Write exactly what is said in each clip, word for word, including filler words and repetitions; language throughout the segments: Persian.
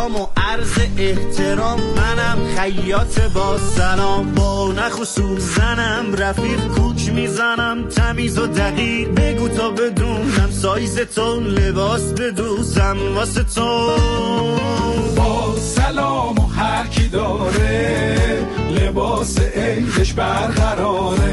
سلام و عرض احترام، منم خیاط با سلام، با نخ و سوزنم رفیق کوچ میزنم، تمیز و دقیق بگو تا بدونم، سایز تو لباس بدوزم واسه تو. با سلام و هر کی داره لباس عیدش برقراره.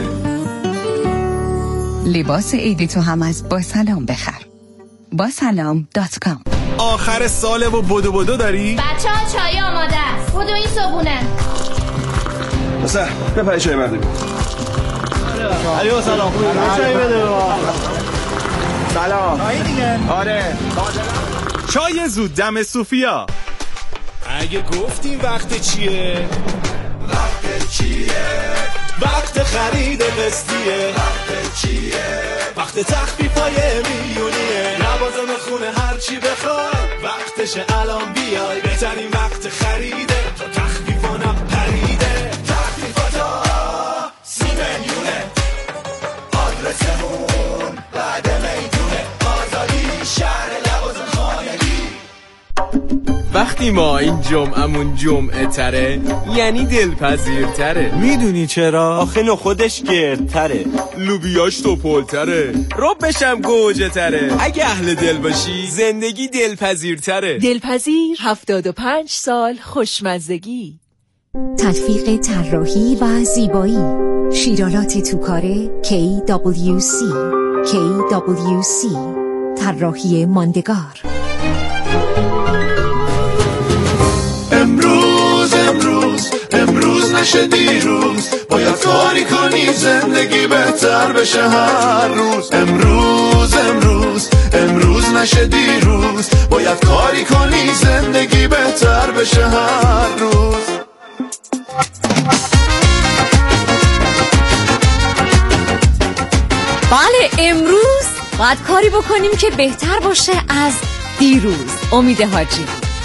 لباس عیدی تو هم از با سلام بخر. با سلام دات کام. آخر ساله و بدو بدو داری؟ بچه ها چای آماده است. بدو این صبونه بسه بپری چای بردیم. علی با سلام خوبی؟ چای بده با سلام. چای دیگه؟ آره چای زود دم صوفیا. اگه گفتیم وقت چیه؟ وقت چیه؟ وقت خرید قسطیه. وقت چیه؟ وقت تخفیفای میلیونیه. لوازم خونه هر چی بخوای وقتشه الان بیای. بهترین وقت خریده تا تخفیفا نپریده. تخفیفاتا سی میلیونه. آدرسمون بعد میدونه. آزادی شهر لوازم خانگی. وقتی ما این جمعمون جمعه تره یعنی دلپذیر تره. میدونی چرا؟ آخه نخودش گردتره، لوبیاش توپل تره، ربشم گوجه تره. اگه اهل دل باشی زندگی دلپذیر تره. دلپذیر هفتاد و پنج سال خوشمزگی. تطبیق طراحی و زیبایی شیرالات توکاره کی دبلیو سی کی دبلیو سی طراحی ماندگار. امروز امروز امروز نشه دیروز، باید کاری کنی زندگی بهتر بشه هر روز. امروز امروز امروز نشه دیروز، باید کاری کنی زندگی بهتر بشه هر روز. بله امروز باید کاری بکنیم که بهتر باشه از دیروز. امید حاجی.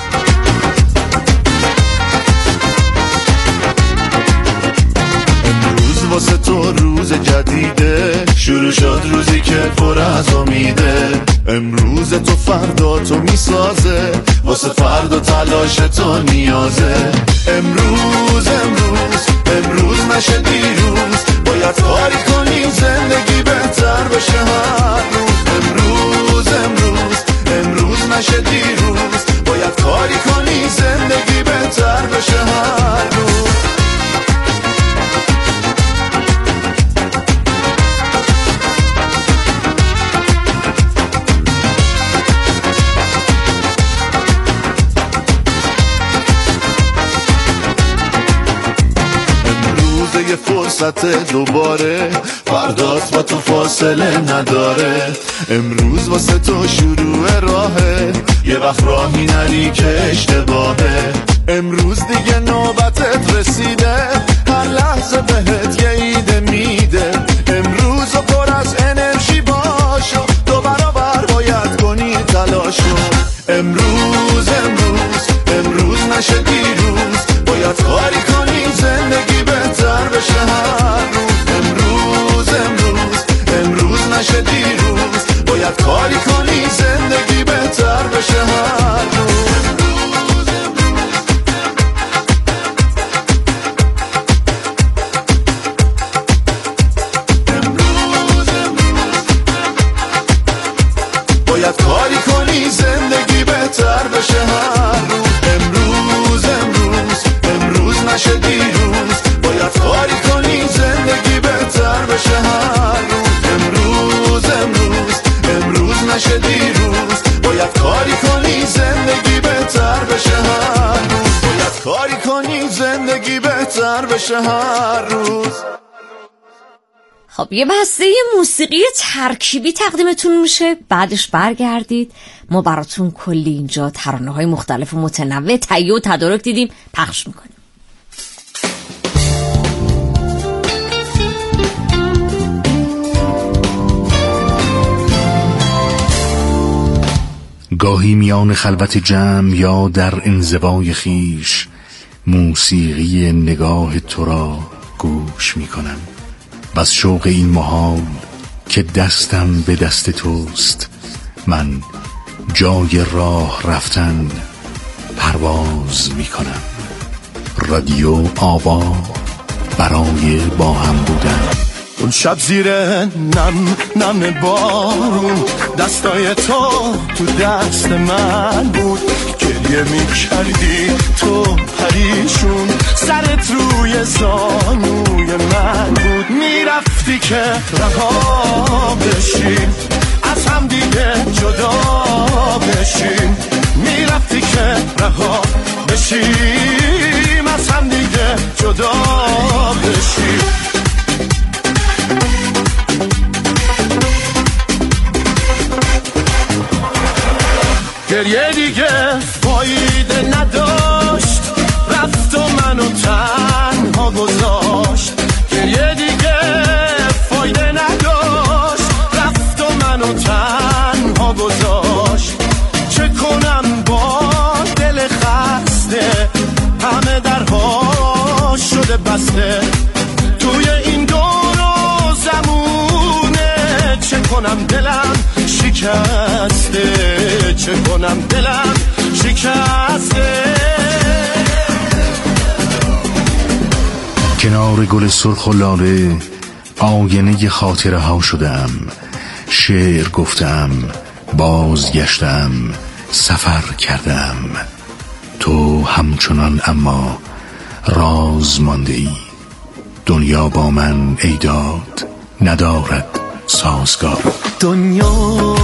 واسه تو روز جدیده، شروع شد روزی که پر از امیده. امروز تو فردا تو میسازه، واسه فردا تلاش تو نیازه. امروز امروز امروز نشه دیروز، باید کاری کنی زندگی بهتر بشه هر روز. امروز امروز امروز نشه دیروز، باید کاری کنی زندگی بهتر بشه هر روز. یه فرصت دوباره، فردات با تو فاصله نداره. امروز واسه تو شروع راهه، یه وقت راهی نری که اشتباهه. امروز دیگه نوبتت رسیده، هر لحظه بهت یه ایده میده. امروز و پر از انرژی باشو، دو برابر باید کنی تلاشو. امروز امروز امروز نشه دیروز، باید کاری کنی زندگی بهتر بشه هر روز. امروز امروز امروز نشه دیروز، باید کاری کنی زندگی بهتر بشه هر روز. امروز امروز باید کاری کنی زندگی بهتر بشه هر روز. امروز امروز امروز نشه دیروز، باید کاری کنی زندگی بهتر بشه هر روز. امروز امروز امروز نشه دیروز، باید کاری کنی زندگی بهتر بشه هر روز. باید کاری کنی زندگی بهتر بشه هر روز. خب یه بسته موسیقی ترکیبی تقدیمتون میشه، بعدش برگردید ما براتون کلی اینجا ترانه‌های مختلف و متنوع تهیه و تدارک دیدیم پخش میکنیم. گاهی میان خلوت جمع یا در انزوای خیش، موسیقی نگاه تو را گوش میکنم. بس شوق این محال که دستم به دست توست، من جای راه رفتن پرواز میکنم. رادیو آوا برای با هم بودن. اون شب زیر نم نم بارون دستای تو تو دست من بود، گریه میکردی تو پریشون، سرت روی زانوی من بود. میرفتی که رها بشیم از هم دیگه جدا بشیم، میرفتی که رها بشیم از هم دیگه جدا بشیم. گریه دیگه فایده نداشت، رفت و منو تنها گذاشت. گریه دیگه فایده نداشت، رفت و منو تنها گذاشت. چه کنم با دل خسته، همه درها شده بسته توی این دور و زمونه. چه کنم دلم شکسته، چه کنم دلم شکسته. کنار گل سرخ و لاله آینه خاطره ها شدم، شعر گفتم، بازگشتم، سفر کردم. تو همچنان اما راز مانده ای، دنیا با من ای داد ندارد سازگار. دنیا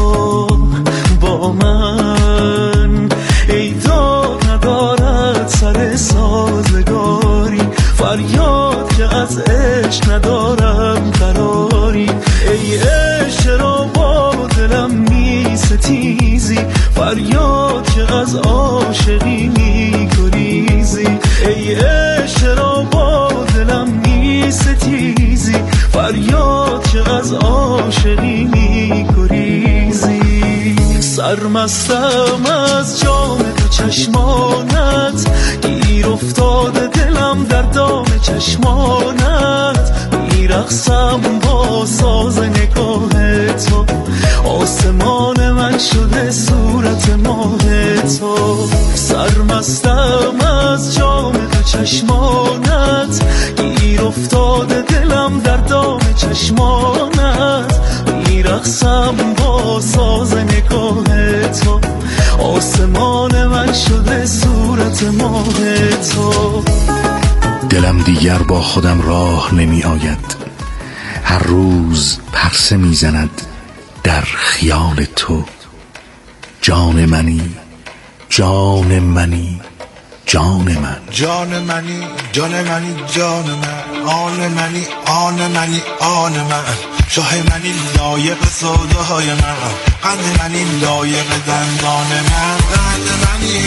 با من ای داد ندارد سر سازگاری، فریاد که از عشق ندارم قراری. ای عشق را با دلم می ستیزی، فریاد که از عاشقی می گریزی. ای عشق را با دلم می ستیزی، فریاد که از عاشقی می گریزی. سرمستم از جام تو چشمانت، گیر افتاده دلم در دام چشمانت. میرقصم با ساز نگاه تو، آسمان من شده صورت ماه تو. سرمستم از جام تو چشمانت، گیر افتاده دلم در دام چشمانت. میرقصم با ساز نگاه تو، آسمان من شده صورت ماه تو. دلم دیگر با خودم راه نمی آید، هر روز پرسه می زند در خیال تو. جان منی، جان منی، جان من. جان منی، جان منی، جان من. آن منی، آن منی، آن من. شاه منی لایق سودای من، قند منی لایق دندان من. قند منی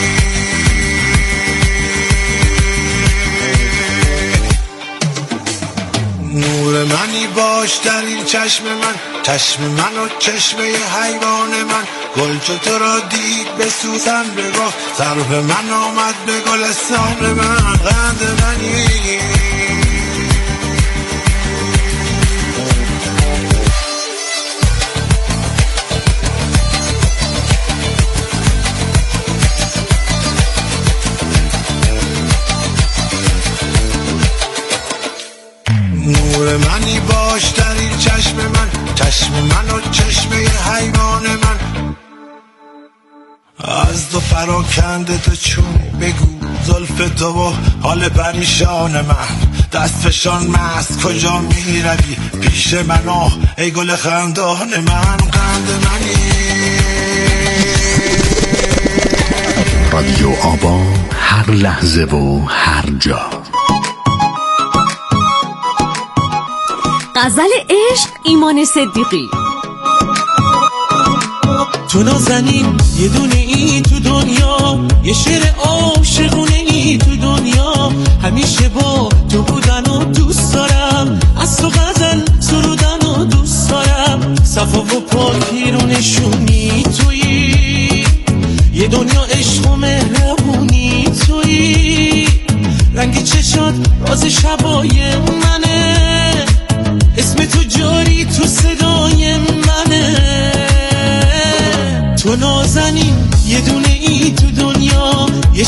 نور منی باش در این چشم من، چشم من و چشمه حیوان من. گل چو تو را دید به سوزن بگاه، سرف من آمد به گلستان من. قند منی نور منی باش در این چشم من، چشم من و چشمه حیوان من. از دو پراکنده تو چون بگو زلف تو و حال پریشان من. دست فشان مست کجا می روی پیش من، آه ای گل خندان من. قند منی رادیو آبا، هر لحظه و هر جا. غزل عشق ایمان صدیقی. تو نازنین یه دونه ای تو دنیا، یه شعر عاشقونه ای تو دنیا. همیشه با تو بودن و دوست دارم، از تو غزل سرودن و دوست دارم. صفا و پاکی رو نشونی تویی، یه دنیا عشق و مهربونی تویی. رنگ چشات راز شبای منه، اسم تو جاری تو صدای منه. تو نازنین یه دونه ای تو دنیا، یه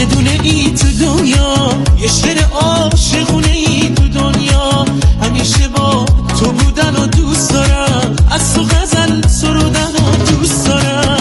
دونه ای تو دنیا، یه شعر عاشقونه ای تو دنیا، همیشه با تو بودن و دوست دارم، از تو غزل سرودن و دوست دارم.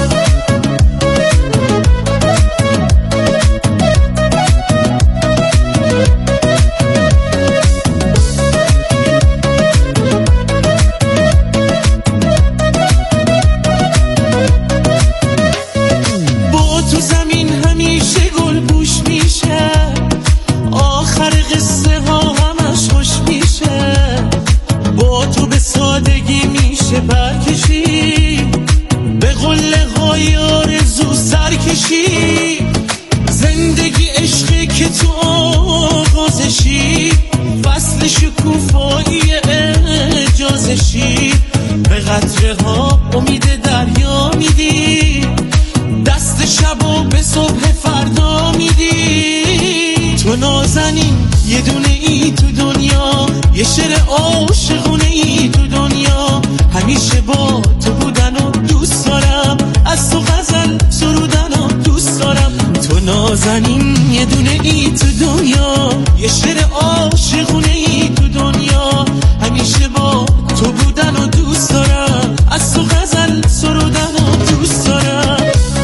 زندگی عشقی که تو آغازشی، فصل شکوفایی اجازشی، به قطره ها امید دریا میدی، دست شب و به صبح فردا میدی. تو نازنین یه دونه ای تو دنیا، یه شعر عاشقونه ای تو دنیا، همیشه با تو بودن و دوست دارم، از تو غزل سرودن و دوست دارم. تو نازنین یه دونه ای تو دنیا، یه شعر عاشقونه ای تو دنیا، همیشه با تو بودن و دوست دارم، از تو غزل سرودن و دوست دارم.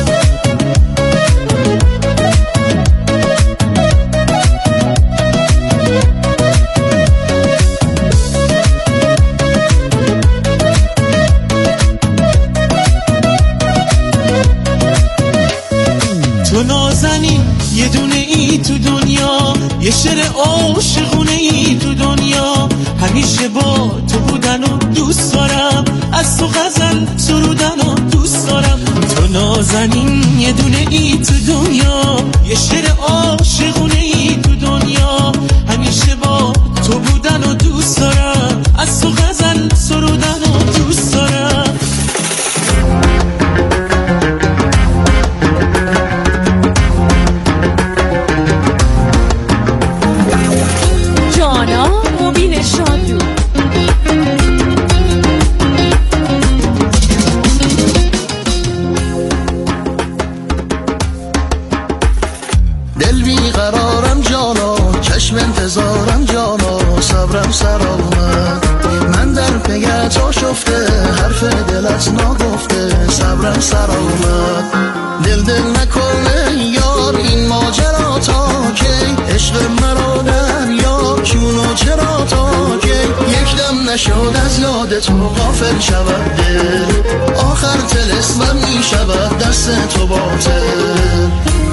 تو نازنین یه دونه ای تو دنیا، یه شعر عاشقونه ای تو دنیا، همیشه با تو بودن و دوست دارم، از تو غزل سرودن و دوست دارم. تو نازنین یه دونه ای تو دنیا، یه شعر عاشقونه ای تو دنیا، همیشه با تو بودن و دوست دارم، از تو غزل سرودن و دوست دارم. دل بیقرارم جانا، چشم انتظارم جانا، صبرم سر آمد، من در پیت آشفته، حرف دلت ناگفته، صبرم سر آمد. دل دل نکنه یار این ماجرا تا کی، عشق مرا دریا چونو چرا تا کی، یک دم نشد از یاد تو غافل شود دل، آخر طلسمم می شود دست تو باطل.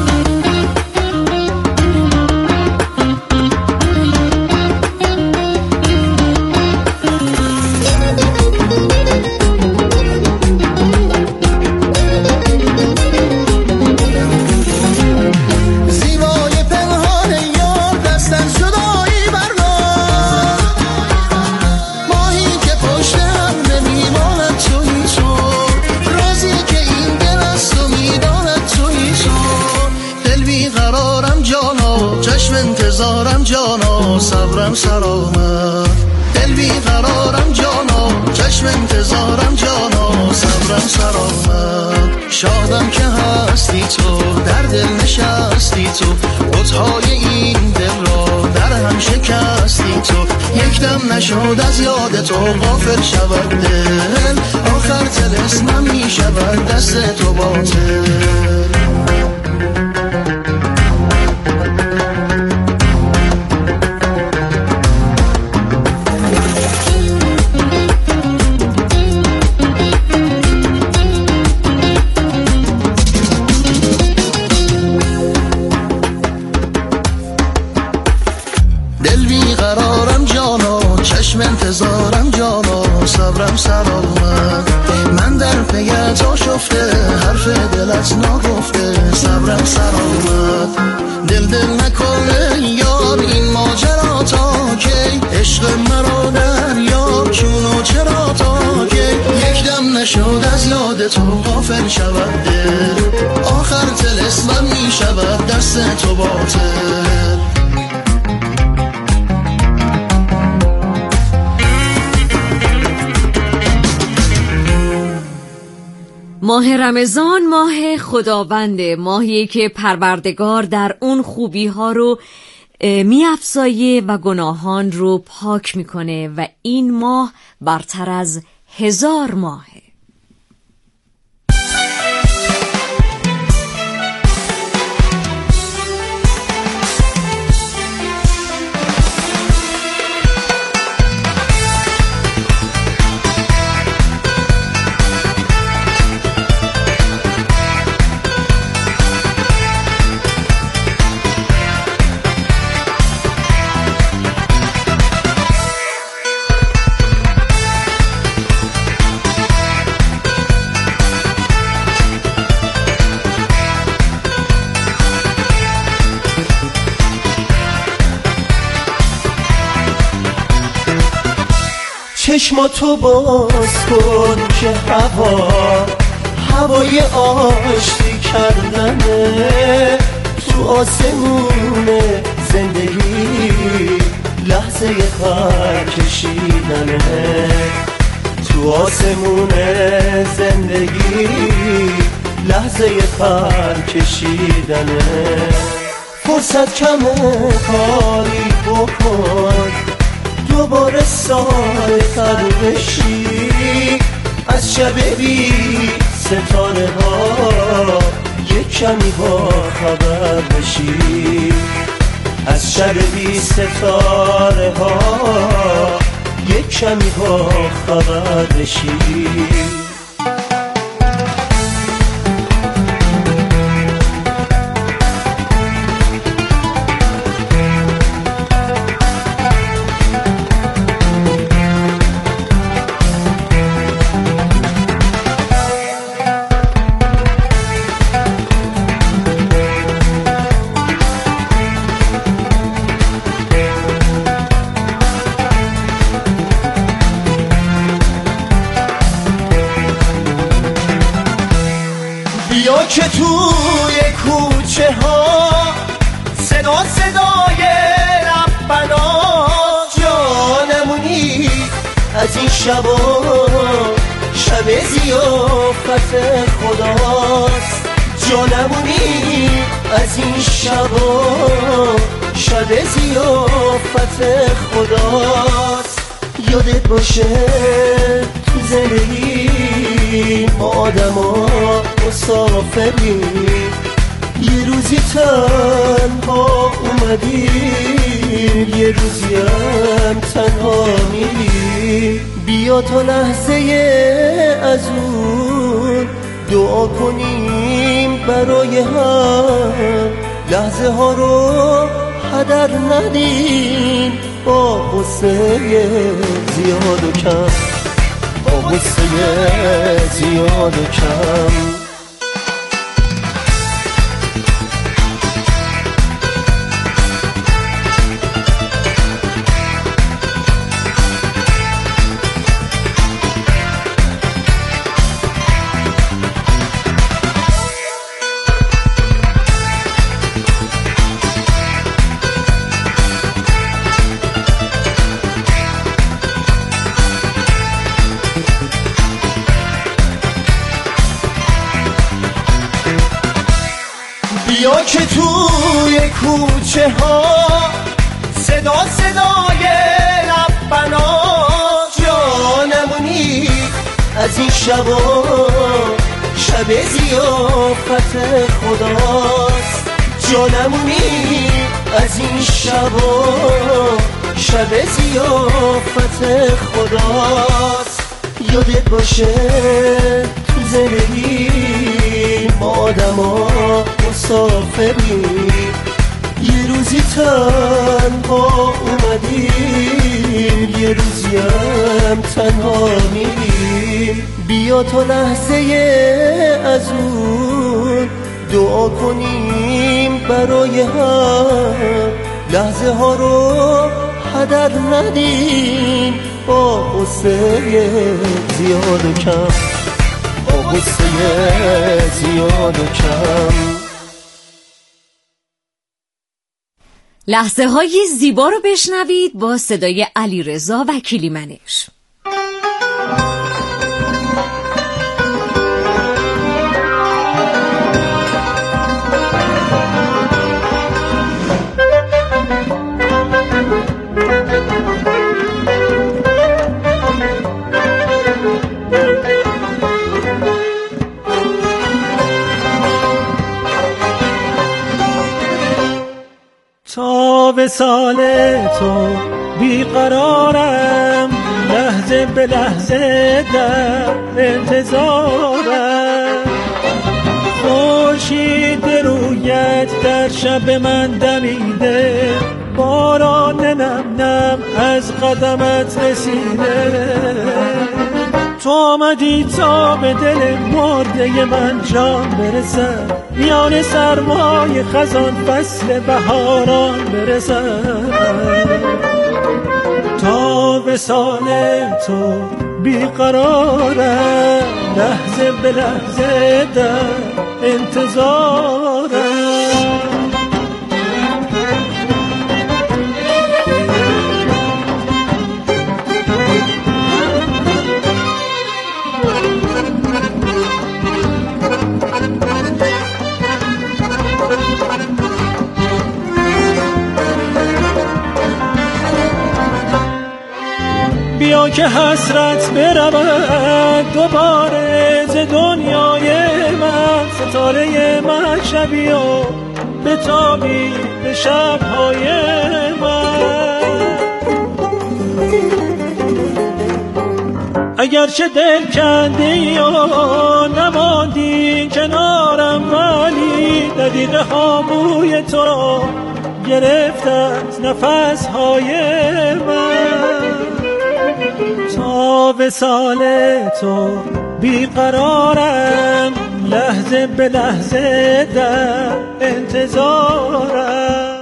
انتظارم جانا، صبرم سر آمد، دل بیقرارم جانا، چشم انتظارم جانا، صبرم سر آمد. شادم که هستی تو، در دل نشستی تو، بت‌های این دل را در هم شکستی تو، یک دم نشد از یاد تو غافل شود دل، آخر طلسمم می شود دست تو باطل. دل بیقرارم جانا، چشم انتظارم جانا، صبرم سر آمد، من در پیت آشفته، حرف دلت ناگفته، صبرم سر آمد. دل دل نکنه یار این ماجرا تا کی، عشق مرا دریا چونو چرا تا کی، یک دم نشد از یاد تو غافل شود دل، آخر طلسمم می شود دست تو باطل. ماه رمضان ماه خداونده، ماهی که پروردگار در اون خوبی ها رو می افزایه و گناهان رو پاک میکنه و این ماه برتر از هزار ماهه. چشماتو باز کن که هوا هوای آشتی کردنه، تو آسمون زندگی لحظه پر کشیدنه، تو آسمون زندگی لحظه پر کشیدنه. فرصت کمه کاری بکن دوباره سایه تر بشی، از شب بی ستاره ها یک کمی با خبر بشی، از شب بی ستاره ها یک کمی با خبر بشی. بیا که توی کوچه ها صدا صدای ربنا جانمونی از این شبا، شب زیافت خداست، جانمونی از این شبا، شب زیافت خداست. یادت باشه تو زندگی ما آدم ها مسافری، یه روزی تنها اومدی یه روزی هم تنها میری. بیا تا لحظه از اون دعا کنیم برای هم، لحظه ها رو هدر ندیم با غصه زیاد و کم، با غصه زیاد و کم. بیا که توی کوچه ها صدا صدای ربنا جانمونی از این شبا، شب زیافت خداست، جانمونی از این شبا، شب زیافت خداست. یادت باشه تو زندگی ما آدم ها مسافری، یه روزی تنها اومدی یه روزی هم تنها میری. بیا تا لحظه از اون دعا کنیم برای هم، لحظه ها رو هدر ندیم با غصه زیاد و کم، با غصه زیاد و کم. لحظه های زیبا رو بشنوید با صدای علیرضا وکیلی منش. وصال تو بیقرارم، لحظه به لحظه در انتظارم. خورشید رویت در شب من دمیده، باران نم نم از قدمت رسیده. تو آمدی تا به دل مرده من جان برسد، میان سرمای خزان فصل بهاران برسد. تا وصال تو بیقرارم، لحظه به لحظه در انتظارم. بیا که حسرت برود دوباره ز دنیای من، ستاره مشربی و بتابی به شبهای من. اگرچه دل کندی و نماندی کنارم، ولی دقیقه ها بوی تو را گرفت از نفس های من. تا وصال تو بیقرارم، لحظه به لحظه در انتظارم.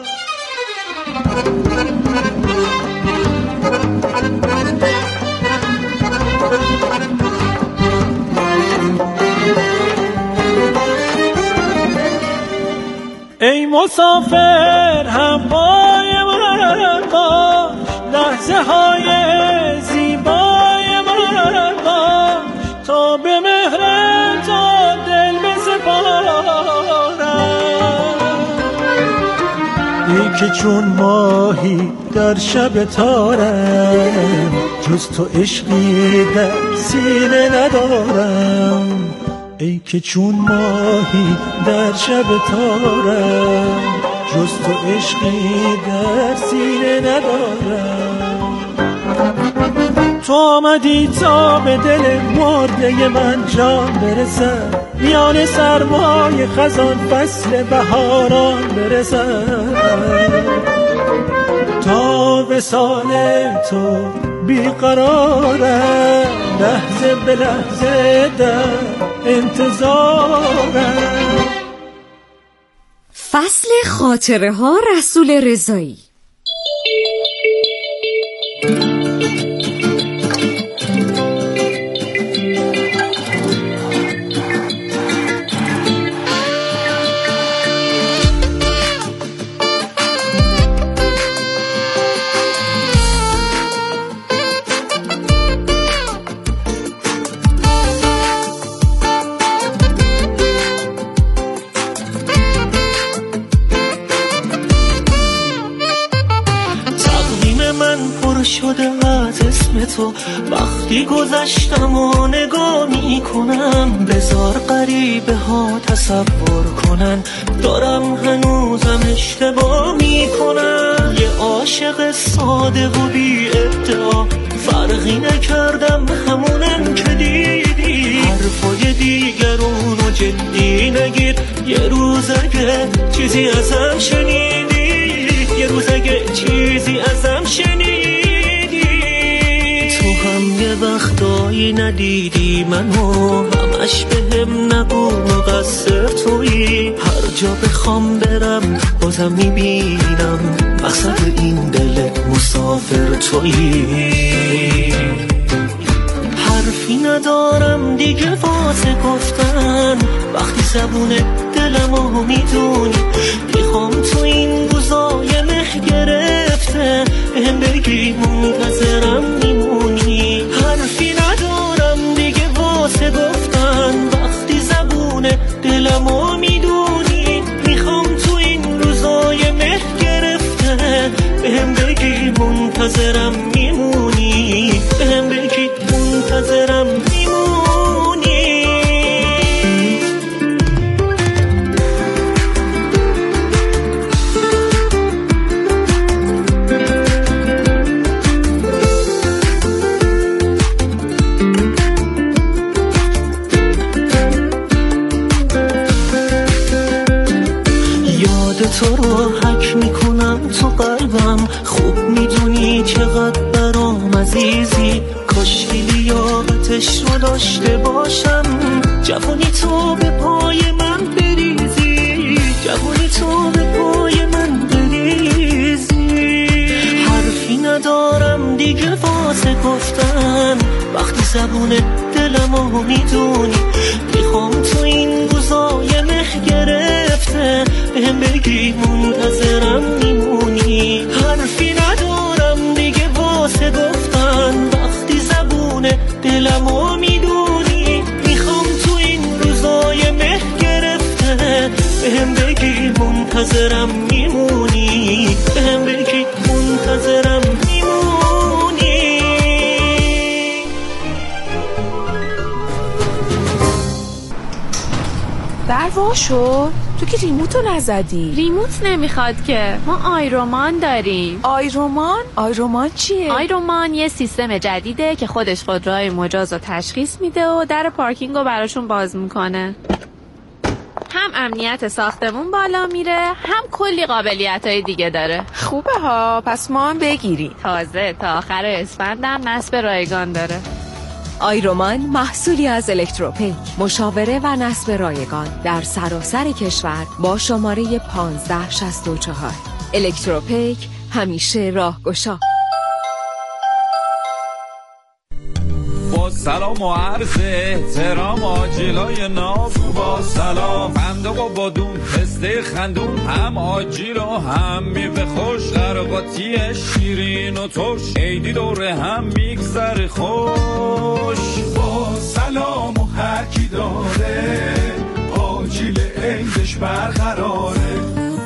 ای مسافر همپای من باش، لحظه های زیبای من باش، تا به مهر تو دل بسپارم. ای که چون ماهی در شب تارم، جز تو عشقی در سینه ندارم. ای که چون ماهی در شب تارم، جز تو عشقی در سینه ندارم. تو آمدی تا به دل مرده من جان برسد، میان سرمای خزان فصل بهاران برسد. تا وصال تو بیقرارم، لحظه به لحظه در انتظارم. فصل خاطره ها رسول رضایی. شده از اسم تو، وقتی گذشتم و نگاه میکنم، بذار غریبه ها تصور کنن دارم هنوزم اشتباه میکنم. یه عاشق ساده و بی ادعا، فرقی نکردم همونم که دیدی. حرفای دیگرونو جدی نگیر، یه روز اگه چیزی ازم شنیدی، یه روز اگه چیزی ازم شنیدی. هم یه وقتایی ندیدی منو، همش به هم نگو مقصر تویی. هر جا بخوام برم بازم میبینم، مقصد این دل مسافر تویی. حرفی ندارم دیگه واسه گفتن، وقتی زبون دلمو میدونی. میخوام تو این روزای مه گرفته بهم بگی منتظرم میمونی. حرفی ندارم دیگه واسه گفتن، وقتی زبون دلمو میدونی. میخوام تو این روزای مه گرفته بهم بگی منتظرم میمونی. بهم بگی منتظرم میمونی. تو رو حک میکنم تو قلبم، خوب میدونی چقدر برام عزیزی، کاش لیاقتش رو داشته باشم، جوونی تو به پای من بریزی، جوونی تو به پای من بریزی. حرفی ندارم دیگه واسه گفتن، وقتی زبون دلمو میدونی، میخوام تو این روزای مه گرفته بهم بگی منتظرم میمونی. حرفی ندارم دیگه واسه گفتن، وقتی زبون دلمو میدونی، میخوام تو این روزای مه گرفته بهم بگی منتظرم میمونی، بهم بگی منتظرم میمونی. در وا شد؟ تو که ریموتو نزدی. ریموت نمیخواد که، ما آیرومان داریم. آیرومان؟ آیرومان چیه؟ آیرومان یه سیستم جدیده که خودش خودروهای مجاز رو تشخیص میده و در پارکینگ رو براشون باز میکنه. هم امنیت ساختمون بالا میره، هم کلی قابلیت‌های دیگه داره. خوبه ها، پس ما هم بگیریم. تازه تا آخر اسفندم نصب رایگان داره. آیرومان محصولی از الکتروپیک، مشاوره و نصب رایگان در سراسر کشور با شماره پانزده شصت و چهار. الکتروپیک، همیشه راهگشا. با سلام و عرض احترام آجیلای ناف، با سلام فنده و بادون پسته خندون، هم آجیل و هم میوه خوش، قرقاتی شیرین و ترش، عیدی دوره هم میگذره خوش. با سلام و هر کی داره آجیل عیدش برقراره.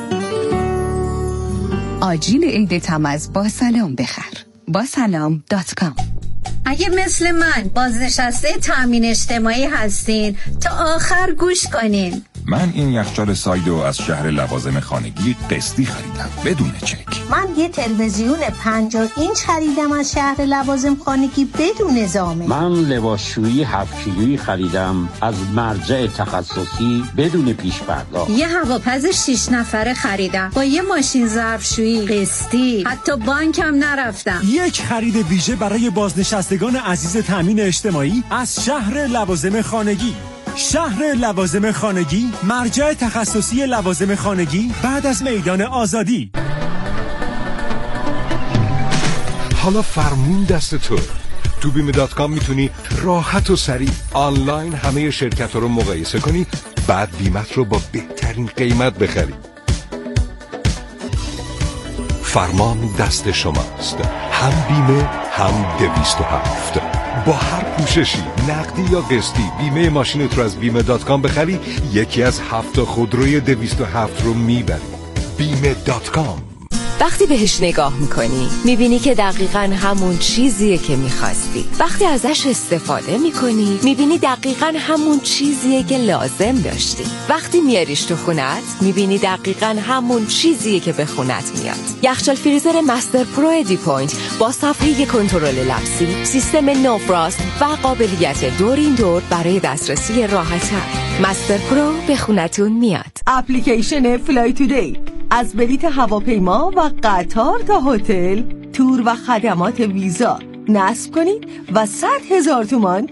آجیل عید تمز با سلام بخر. با سلام دات کام. اگه مثل من بازنشسته تامین اجتماعی هستین تا آخر گوش کنین. من این یخچال سایدو از شهر لوازم خانگی قسطی خریدم بدون چک. من یه تلویزیون پنجاه اینچ خریدم از شهر لوازم خانگی بدون زامن. من لباسشویی هفت کیلویی خریدم از مرجع تخصصی بدون پیش پرداخت. یه هواپز شش نفره خریدم با یه ماشین ظرفشویی قسطی، حتی بانکم نرفتم. یک خرید ویژه برای بازنشستگان عزیز تامین اجتماعی از شهر لوازم خانگی. شهر لوازم خانگی، مرجع تخصصی لوازم خانگی بعد از میدان آزادی. حالا فرمون دست تو. تو بیمه دات کام میتونی راحت و سریع آنلاین همه شرکت رو مقایسه کنی، بعد بیمت رو با بهترین قیمت بخری. فرمان دست شماست، هم بیمه هم دویست و هفت. با هر پوششی نقدی یا قسطی بیمه ماشینت رو از بیمه دات کام بخری، یکی از هفت خودروی دویست و هفت رو میبری. بیمه دات کام. وقتی بهش نگاه میکنی میبینی که دقیقاً همون چیزیه که میخواستی. وقتی ازش استفاده میکنی میبینی دقیقاً همون چیزیه که لازم داشتی. وقتی میاریش تو خونت میبینی دقیقاً همون چیزیه که به خونت میاد. یخچال فریزر مستر پرو ادی پوینت با صفحه کنترل لمسی، سیستم نو فراست و قابلیت دور این دور برای دسترسی راحت‌تر. مستر پرو به خونتون میاد. اپلیکیشن فلای تودی از بلیت هواپیما و قطار تا هتل، تور و خدمات ویزا نصب کنید و صد هزار تومان